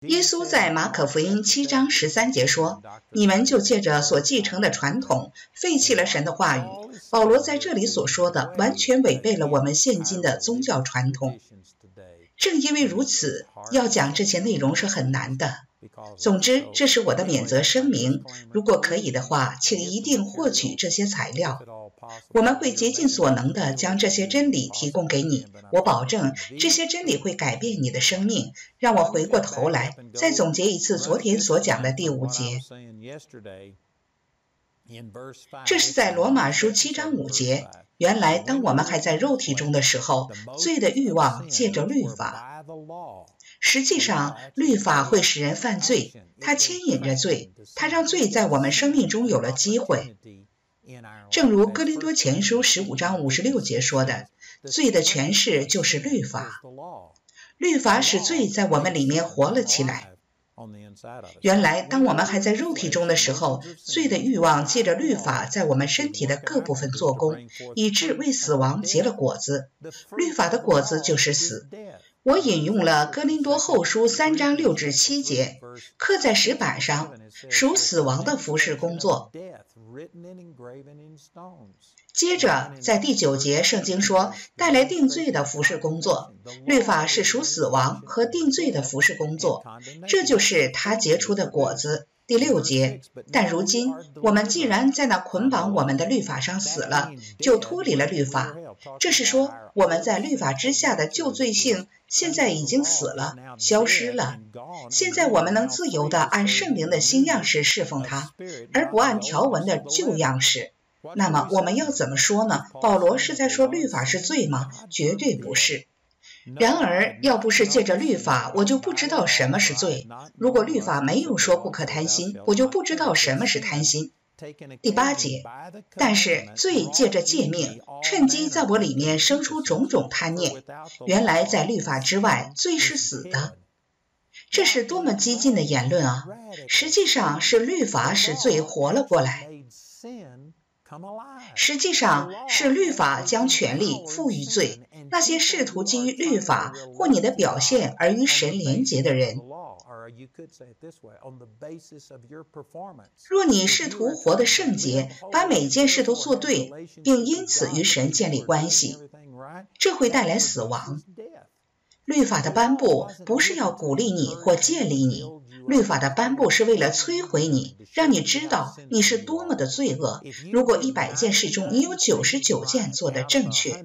耶稣在马可福音7章13节说，你们就借着所继承的传统废弃了神的话语。保罗在这里所说的完全违背了我们现今的宗教传统。正因为如此，要讲这些内容是很难的。总之，这是我的免责声明，如果可以的话，请一定获取这些材料。我们会竭尽所能地将这些真理提供给你，我保证这些真理会改变你的生命。让我回过头来，再总结一次昨天所讲的第5节。这是在罗马书7章5节。原来当我们还在肉体中的时候，罪的欲望借着律法。实际上，律法会使人犯罪，它牵引着罪，它让罪在我们生命中有了机会。正如哥林多前书15章56节说的，罪的权势就是律法。律法使罪在我们里面活了起来。原来当我们还在肉体中的时候，罪的欲望借着律法在我们身体的各部分做工，以致为死亡结了果子。律法的果子就是死。我引用了哥林多后书3章6至7节，刻在石板上，属死亡的服事工作。接着在第9节圣经说，带来定罪的服事工作。律法是属死亡和定罪的服事工作，这就是它结出的果子。第6节，但如今我们既然在那捆绑我们的律法上死了，就脱离了律法。这是说，我们在律法之下的旧罪性现在已经死了，消失了。现在我们能自由地按圣灵的新样式侍奉它，而不按条文的旧样式。那么我们要怎么说呢？保罗是在说律法是罪吗？绝对不是。然而，要不是借着律法，我就不知道什么是罪。如果律法没有说不可贪心，我就不知道什么是贪心。第8节，但是罪借着诫命，趁机在我里面生出种种贪念。原来在律法之外，罪是死的。这是多么激进的言论啊！实际上是律法使罪活了过来。实际上是律法将权力赋予罪，那些试图基于律法或你的表现而与神连结的人。若你试图活得圣洁，把每件事都做对，并因此与神建立关系，这会带来死亡。律法的颁布不是要鼓励你或建立你，律法的颁布是为了摧毁你，让你知道你是多么的罪恶。如果100件事中你有99件做得正确，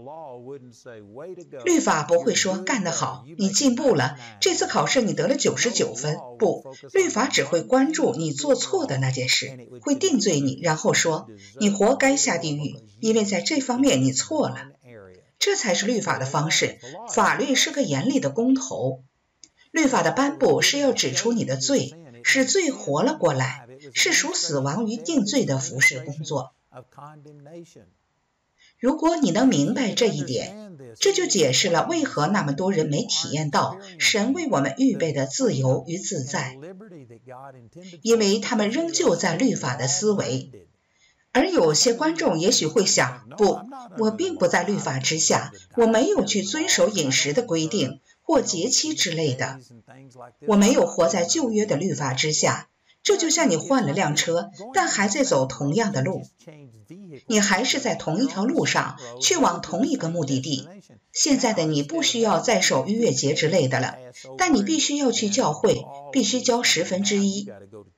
律法不会说干得好，你进步了，这次考试你得了99分。不，律法只会关注你做错的那件事，会定罪你，然后说你活该下地狱，因为在这方面你错了。这才是律法的方式。法律是个严厉的公头。律法的颁布是要指出你的罪，使罪活了过来，是属死亡与定罪的服事工作。如果你能明白这一点，这就解释了为何那么多人没体验到神为我们预备的自由与自在，因为他们仍旧在律法的思维。而有些观众也许会想，不，我并不在律法之下，我没有去遵守饮食的规定或节期之类的，我没有活在旧约的律法之下。这就像你换了辆车，但还在走同样的路，你还是在同一条路上，去往同一个目的地。现在的你不需要再守逾越节之类的了，但你必须要去教会，必须交1/10，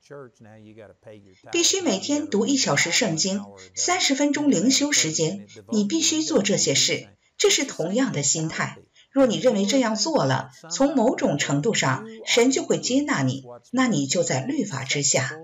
必须每天读1小时圣经，30分钟灵修时间，你必须做这些事。这是同样的心态。若你认为这样做了，从某种程度上神就会接纳你，那你就在律法之下。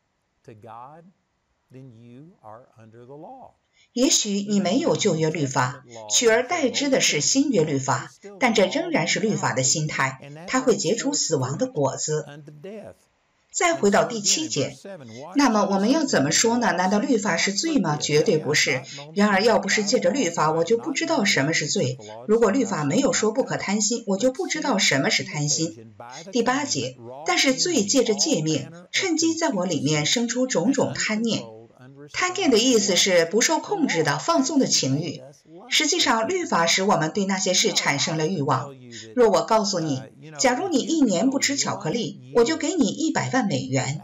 也许你没有旧约律法，取而代之的是新约律法，但这仍然是律法的心态，它会结出死亡的果子。再回到第7节，那么我们要怎么说呢？难道律法是罪吗？绝对不是。然而要不是借着律法，我就不知道什么是罪。如果律法没有说不可贪心，我就不知道什么是贪心。第8节，但是罪借着诫命，趁机在我里面生出种种贪念。 贪恋的意思是不受控制的放纵的情欲。实际上，律法使我们对那些事产生了欲望。若我告诉你，假如你1年不吃巧克力，我就给你100万美元。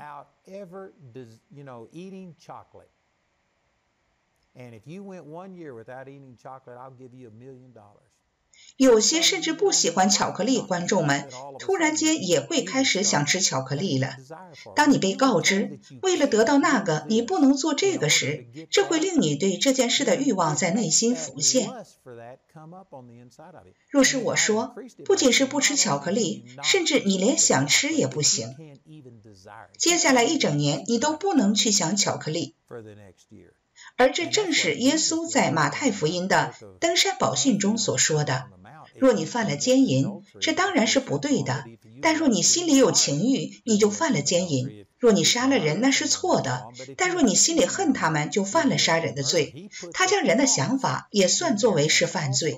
有些甚至不喜欢巧克力，观众们突然间也会开始想吃巧克力了。当你被告知为了得到那个你不能做这个时，这会令你对这件事的欲望在内心浮现。若是我说，不仅是不吃巧克力，甚至你连想吃也不行，接下来1整年你都不能去想巧克力。而这正是耶稣在马太福音的登山宝训中所说的。若你犯了奸淫，这当然是不对的，但若你心里有情欲，你就犯了奸淫。若你杀了人，那是错的，但若你心里恨他们，就犯了杀人的罪。他将人的想法也算作为是犯罪。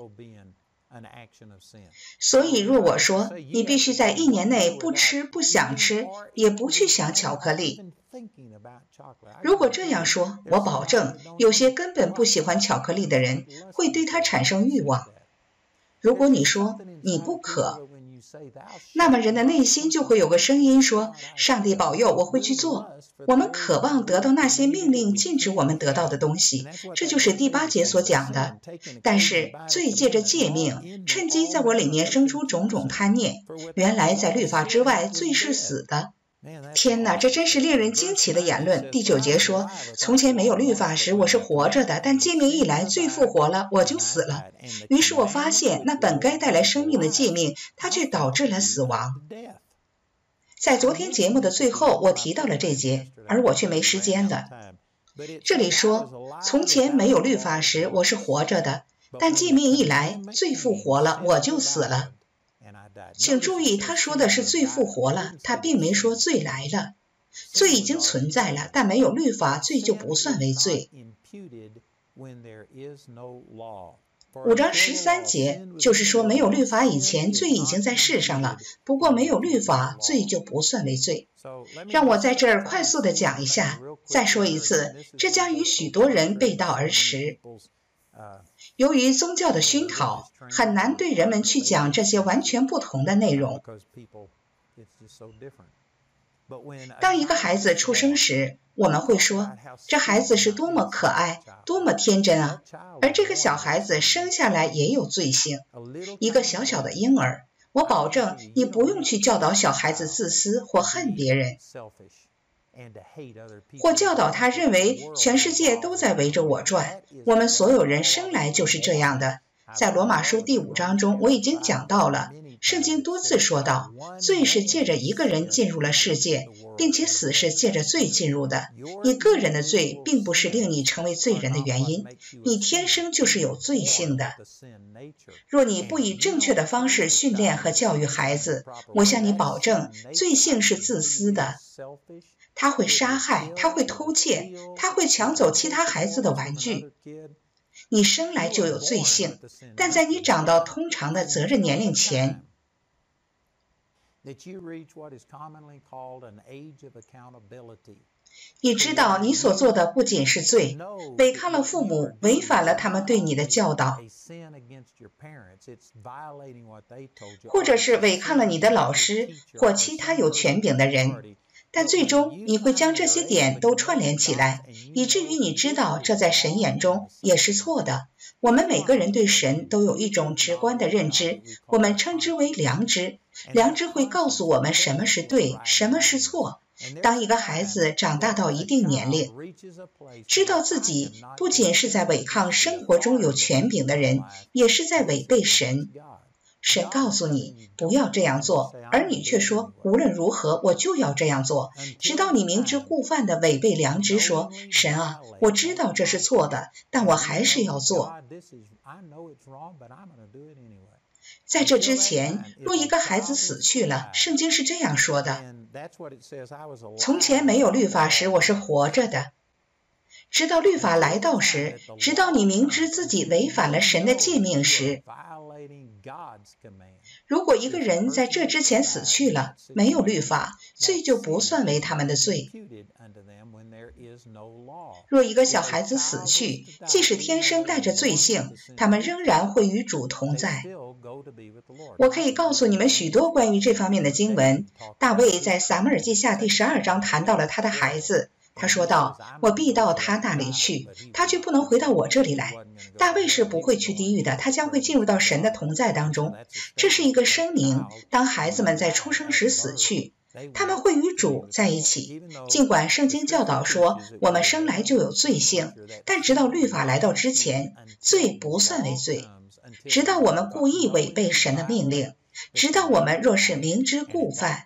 所以若我说你必须在1年内不吃、不想吃，也不去想巧克力，如果这样说，我保证有些根本不喜欢巧克力的人会对它产生欲望。如果你说你不可，那么人的内心就会有个声音说，上帝保佑，我会去做。我们渴望得到那些命令禁止我们得到的东西，这就是第8节所讲的。但是罪借着诫命，趁机在我里面生出种种贪念。原来在律法之外，罪是死的。天哪，这真是令人惊奇的言论。第9节说，从前没有律法时我是活着的，但诫命一来，罪复活了，我就死了。于是我发现那本该带来生命的诫命，它却导致了死亡。在昨天节目的最后，我提到了这节，而我却没时间了。这里说，从前没有律法时我是活着的，但诫命一来，罪复活了，我就死了。请注意，他说的是罪复活了，他并没说罪来了。罪已经存在了，但没有律法，罪就不算为罪。5章13节就是说，没有律法以前，罪已经在世上了，不过没有律法，罪就不算为罪。让我在这儿快速地讲一下，再说一次，这将与许多人背道而驰。由于宗教的熏陶，很难对人们去讲这些完全不同的内容。当一个孩子出生时，我们会说，这孩子是多么可爱，多么天真啊！而这个小孩子生下来也有罪性，一个小小的婴儿。我保证，你不用去教导小孩子自私或恨别人，或教导他认为全世界都在围着我转。我们所有人生来就是这样的。在罗马书第5章中，我已经讲到了，圣经多次说到，罪是借着一个人进入了世界，并且死是借着罪进入的。你个人的罪并不是令你成为罪人的原因，你天生就是有罪性的。若你不以正确的方式训练和教育孩子，我向你保证，罪性是自私的。他会杀害，他会偷窃，他会抢走其他孩子的玩具。你生来就有罪性，但在你长到通常的责任年龄前，你知道你所做的不仅是罪，违抗了父母，违反了他们对你的教导，或者是违抗了你的老师或其他有权柄的人。但最终你会将这些点都串联起来，以至于你知道这在神眼中也是错的。我们每个人对神都有一种直观的认知，我们称之为良知。良知会告诉我们什么是对，什么是错。当一个孩子长大到一定年龄，知道自己不仅是在违抗生活中有权柄的人，也是在违背神。神告诉你不要这样做，而你却说无论如何我就要这样做，直到你明知故犯的违背良知，说神啊，我知道这是错的，但我还是要做。在这之前，若一个孩子死去了，圣经是这样说的，从前没有律法时我是活着的，直到律法来到时，直到你明知自己违反了神的诫命时， 如果一个人在这之前死去了，没有律法，罪就不算为他们的罪。若一个小孩子死去，即使天生带着罪性，他们仍然会与主同在。我可以告诉你们许多关于这方面的经文。大卫在撒母耳记下第12章谈到了他的孩子，他说道，我必到他那里去，他却不能回到我这里来。大卫是不会去地狱的，他将会进入到神的同在当中。这是一个声明，当孩子们在出生时死去，他们会与主在一起。尽管圣经教导说我们生来就有罪性，但直到律法来到之前，罪不算为罪。直到我们故意违背神的命令，直到我们若是明知故犯，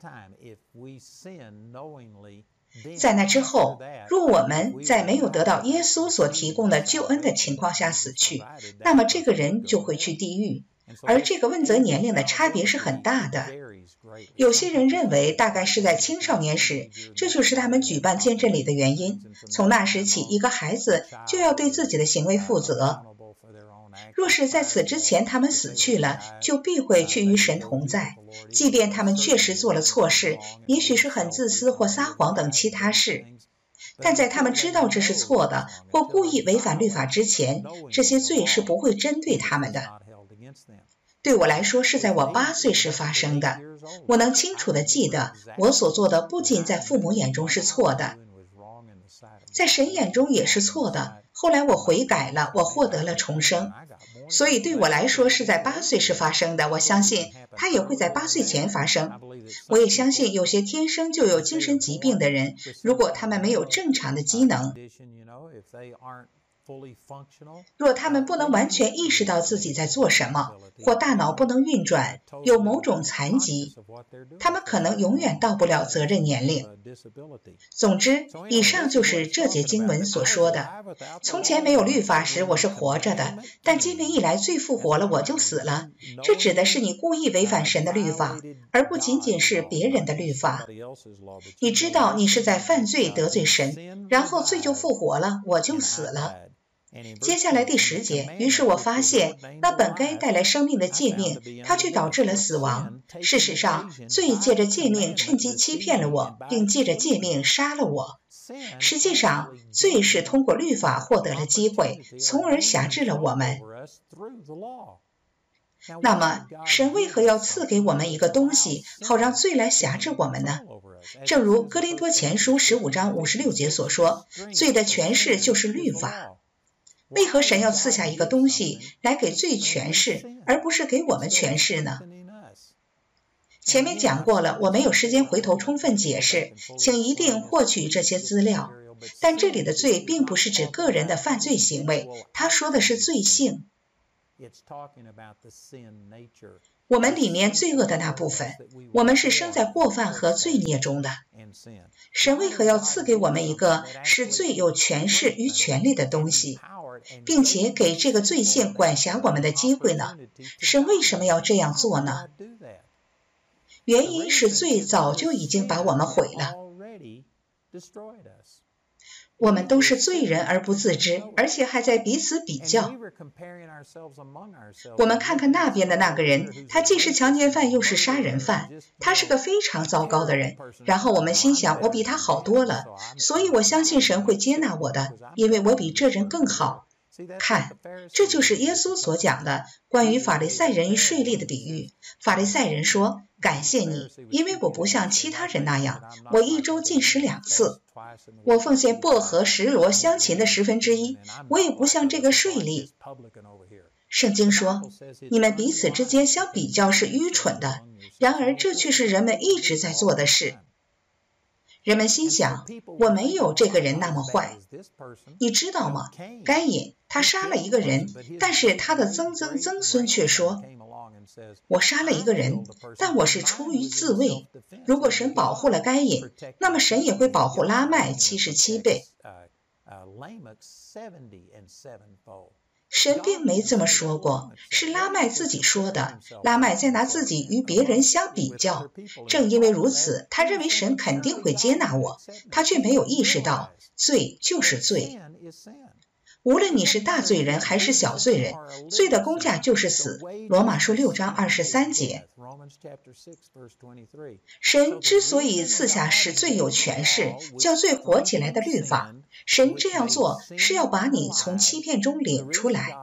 在那之后，若我们在没有得到耶稣所提供的救恩的情况下死去，那么这个人就会去地狱。而这个问责年龄的差别是很大的。有些人认为大概是在青少年时，这就是他们举办见证礼的原因。从那时起，一个孩子就要对自己的行为负责。若是在此之前他们死去了，就必会去与神同在。即便他们确实做了错事，也许是很自私或撒谎等其他事，但在他们知道这是错的或故意违反律法之前，这些罪是不会针对他们的。对我来说，是在我8岁时发生的。我能清楚地记得，我所做的不仅在父母眼中是错的，在神眼中也是错的。后来我悔改了，我获得了重生。所以对我来说是在8岁时发生的，我相信它也会在8岁前发生。我也相信有些天生就有精神疾病的人，如果他们没有正常的机能，若他们不能完全意识到自己在做什么，或大脑不能运转，有某种残疾，他们可能永远到不了责任年龄。总之，以上就是这节经文所说的。从前没有律法时，我是活着的，但今天一来罪复活了，我就死了。这指的是你故意违反神的律法，而不仅仅是别人的律法。你知道你是在犯罪得罪神，然后罪就复活了，我就死了。接下来第10节，于是我发现那本该带来生命的诫命，它却导致了死亡。事实上，罪借着诫命趁机欺骗了我，并借着诫命杀了我。实际上，罪是通过律法获得了机会，从而辖制了我们。那么，神为何要赐给我们一个东西，好让罪来辖制我们呢？正如哥林多前书15章56节所说，罪的权势就是律法。为何神要赐下一个东西来给罪权势，而不是给我们权势呢？前面讲过了，我没有时间回头充分解释，请一定获取这些资料。但这里的罪并不是指个人的犯罪行为，他说的是罪性。我们里面罪恶的那部分，我们是生在过犯和罪孽中的。神为何要赐给我们一个使罪有权势与权力的东西，并且给这个罪性管辖我们的机会呢？神为什么要这样做呢？原因是罪早就已经把我们毁了。我们都是罪人而不自知，而且还在彼此比较。我们看看那边的那个人，他既是强奸犯又是杀人犯，他是个非常糟糕的人。然后我们心想，我比他好多了，所以我相信神会接纳我的，因为我比这人更好。看，这就是耶稣所讲的关于法利赛人与税吏的比喻。法利赛人说，感谢你，因为我不像其他人那样，我1周进食2次，我奉献薄荷、石螺、香芹的1/10，我也不像这个税吏。圣经说，你们彼此之间相比较是愚蠢的，然而这却是人们一直在做的事。人们心想，我没有这个人那么坏。你知道吗？该隐他杀了一个人，但是他的曾孙却说，我杀了一个人，但我是出于自卫。如果神保护了该隐，那么神也会保护拉麦77倍。神并没这么说过，是拉麦自己说的。拉麦在拿自己与别人相比较，正因为如此，他认为神肯定会接纳我，他却没有意识到罪就是罪。 无论你是大罪人还是小罪人，罪的工价就是死。罗马书6章23节。神之所以赐下使罪有权势，叫罪活起来的律法，神这样做是要把你从欺骗中领出来，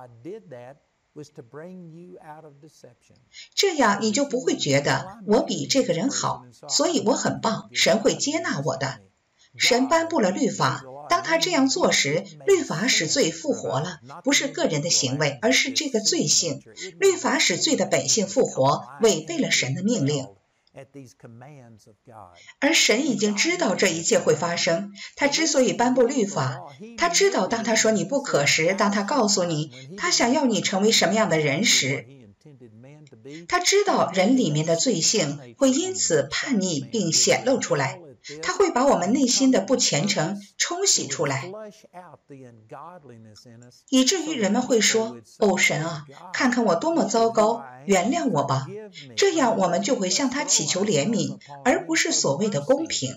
这样你就不会觉得我比这个人好，所以我很棒，神会接纳我的。神颁布了律法，当他这样做时，律法使罪复活了，不是个人的行为，而是这个罪性。律法使罪的本性复活，违背了神的命令。而神已经知道这一切会发生，他之所以颁布律法，他知道当他说你不可时，当他告诉你他想要你成为什么样的人时，他知道人里面的罪性会因此叛逆并显露出来，他会把我们内心的不虔诚冲洗出来，以至于人们会说，哦，神啊，看看我多么糟糕，原谅我吧。这样我们就会向他祈求怜悯，而不是所谓的公平。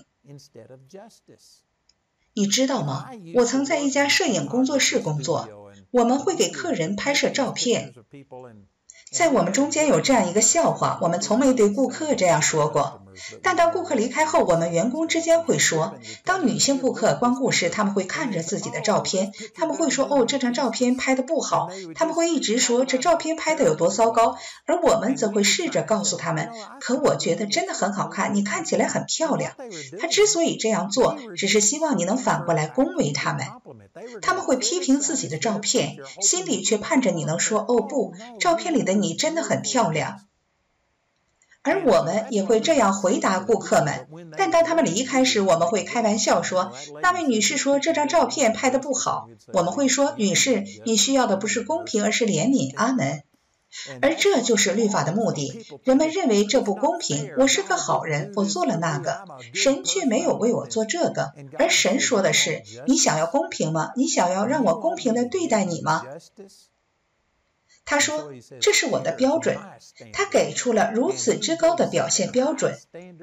你知道吗？我曾在一家摄影工作室工作，我们会给客人拍摄照片。在我们中间有这样一个笑话，我们从没对顾客这样说过，但当顾客离开后，我们员工之间会说，当女性顾客光顾时，他们会看着自己的照片，他们会说，哦，这张照片拍得不好，他们会一直说这照片拍得有多糟糕，而我们则会试着告诉他们，可我觉得真的很好看，你看起来很漂亮。他之所以这样做，只是希望你能反过来恭维他们。他们会批评自己的照片，心里却盼着你能说，哦不，照片里的你真的很漂亮。而我们也会这样回答顾客们，但当他们离开时，我们会开玩笑说，那位女士说这张照片拍得不好，我们会说，女士，你需要的不是公平，而是怜悯，阿门。而这就是律法的目的，人们认为这不公平，我是个好人，我做了那个，神却没有为我做这个，而神说的是，你想要公平吗？你想要让我公平地对待你吗？他说，这是我的标准，他给出了如此之高的表现标准。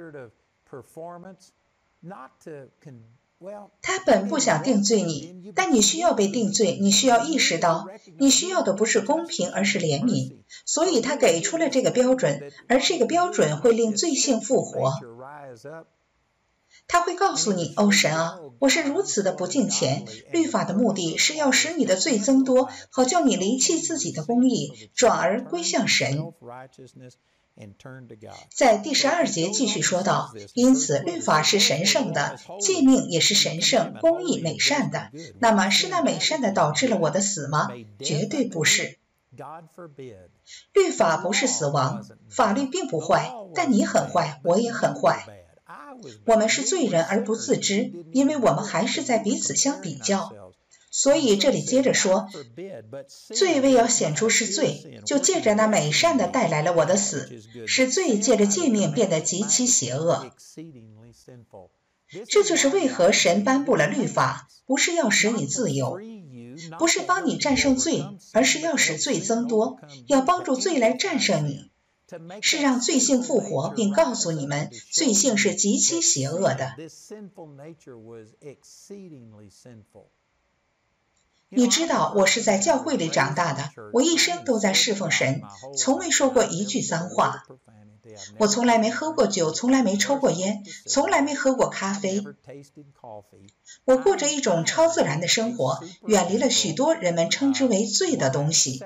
他本不想定罪你，但你需要被定罪，你需要意识到，你需要的不是公平，而是怜悯。所以他给出了这个标准，而这个标准会令罪性复活。他会告诉你，哦，神啊，我是如此的不敬虔，律法的目的是要使你的罪增多，好叫你离弃自己的公义，转而归向神。在第12节继续说道，因此律法是神圣的，诫命也是神圣、公义、美善的。那么是那美善的导致了我的死吗？绝对不是。律法不是死亡，法律并不坏，但你很坏，我也很坏。我们是罪人而不自知，因为我们还是在彼此相比较。所以这里接着说，罪为要显出是罪，就借着那美善的带来了我的死，使罪借着诫命变得极其邪恶。这就是为何神颁布了律法，不是要使你自由，不是帮你战胜罪，而是要使罪增多，要帮助罪来战胜你，是让罪性复活，并告诉你们罪性是极其邪恶的。你知道我是在教会里长大的，我一生都在侍奉神，从未说过一句脏话。我从来没喝过酒，从来没抽过烟，从来没喝过咖啡。我过着一种超自然的生活，远离了许多人们称之为罪的东西。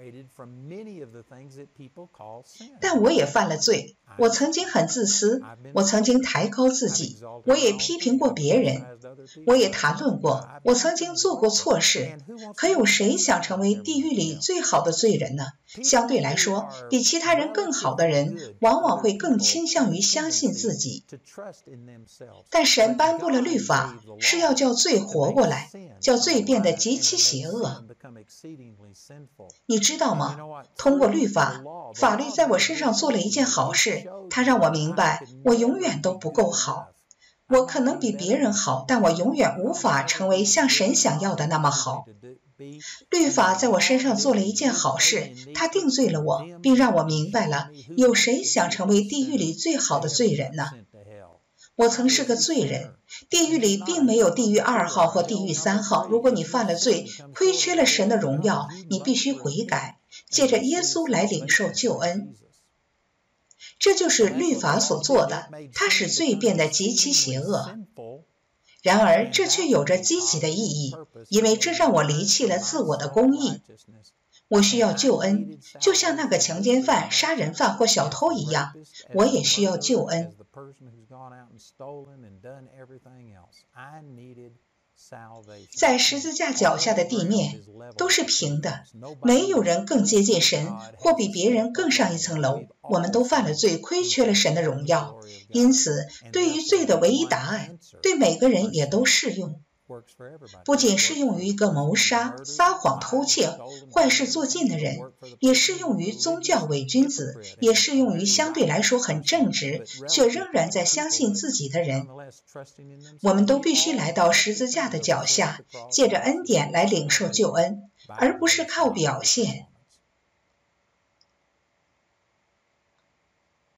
但我也犯了罪，我曾经很自私，我曾经抬高自己，我也批评过别人，我也谈论过，我曾经做过错事。可有谁想成为地狱里最好的罪人呢？相对来说，比其他人更好的人往往会更倾向于相信自己。但神颁布了律法，是要叫罪活过来，叫罪变得极其邪恶。你知道吗？通过律法，法律在我身上做了一件好事，它让我明白我永远都不够好。我可能比别人好，但我永远无法成为像神想要的那么好。律法在我身上做了一件好事，它定罪了我，并让我明白了，有谁想成为地狱里最好的罪人呢？ 我曾是个罪人，地狱里并没有地狱2号或地狱3号。如果你犯了罪，亏缺了神的荣耀，你必须悔改，借着耶稣来领受救恩。这就是律法所做的，它使罪变得极其邪恶。然而，这却有着积极的意义，因为这让我离弃了自我的公义。我需要救恩，就像那个强奸犯、杀人犯或小偷一样，我也需要救恩。在十字架脚下的地面都是平的，没有人更接近神或比别人更上一层楼。我们都犯了罪，亏缺了神的荣耀。因此，对于罪的唯一答案，对每个人也都适用。不仅适用于一个谋杀、撒谎、偷窃、坏事做尽的人，也适用于宗教伪君子，也适用于相对来说很正直却仍然在相信自己的人。我们都必须来到十字架的脚下，借着恩典来领受救恩，而不是靠表现。